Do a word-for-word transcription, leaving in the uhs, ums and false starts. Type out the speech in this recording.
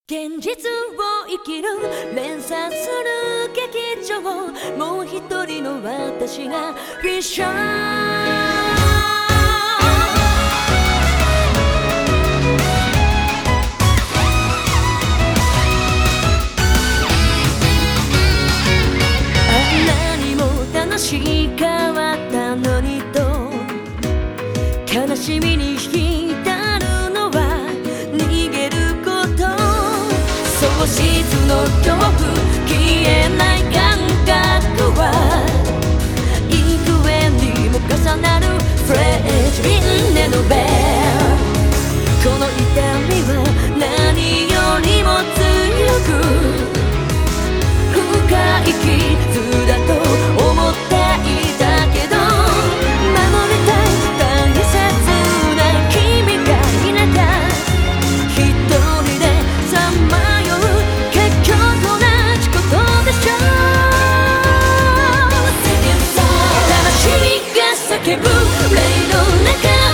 現実を生きる連鎖する劇場、もう一人の私がフィッシャー。し変わったのにと悲しみに浸るのは逃げること、喪失の恐怖消えない感覚は幾重にも重なるフレージリンネのベル、この痛みは何よりも強く深い傷だと思って叫ぶ霊の中